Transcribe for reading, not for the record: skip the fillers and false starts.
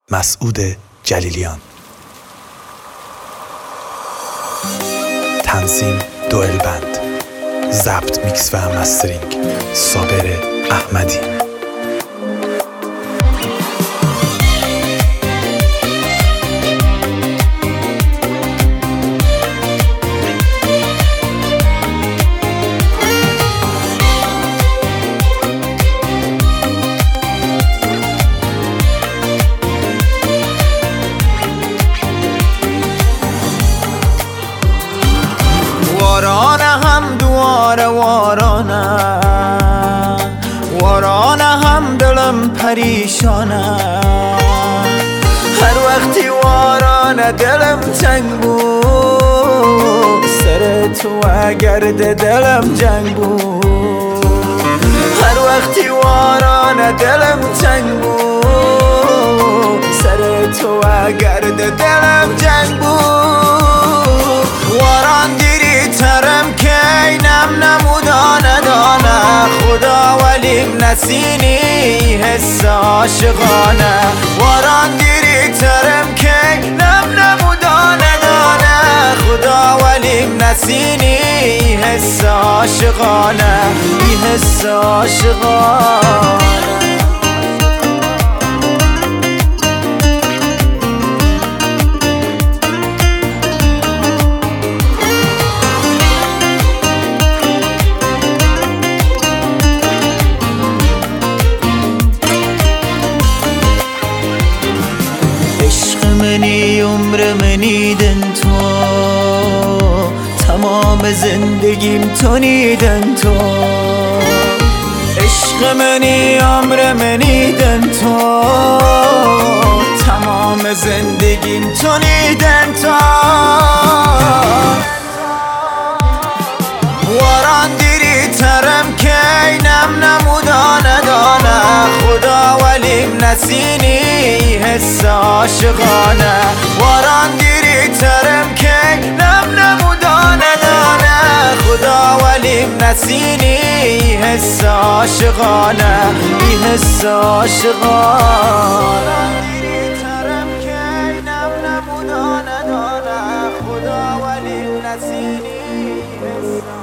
مسعود جلیلیان. تنظیم دوئل بند. ضبط، میکس و مسترینگ صابر احمدی. وارانه هم دلم پریشانه، هر وقتی وارانه دلم تنگ بود، سر تو اگرد دلم جنگ بود. هر وقتی وارانه دلم تنگ بود، سر تو اگرد دلم جنگ بود. واران دیری ترم که اینم نمودانه دانه، خدا ولیم نسینی حس عاشقانه. واران دیری ترم که اینم نمودانه دانه، خدا ولیم نسینی حس عاشقانه، این حس عاشقانه. منی عمر منی دن تو، تمام زندگیم تو نیدن تو. عشق منی عمر منی دن تو، تمام زندگیم تو نیدن تو. واران دیری ترم که اینم نمودانه دانه، خدا ولیم نسینی حس عاشقانه. واران دیری ترم که اینم نمودانه دانه، خدا ولیم نسینی حس عاشقانه، این حس عاشقانه. خدا ولیم نسینی حس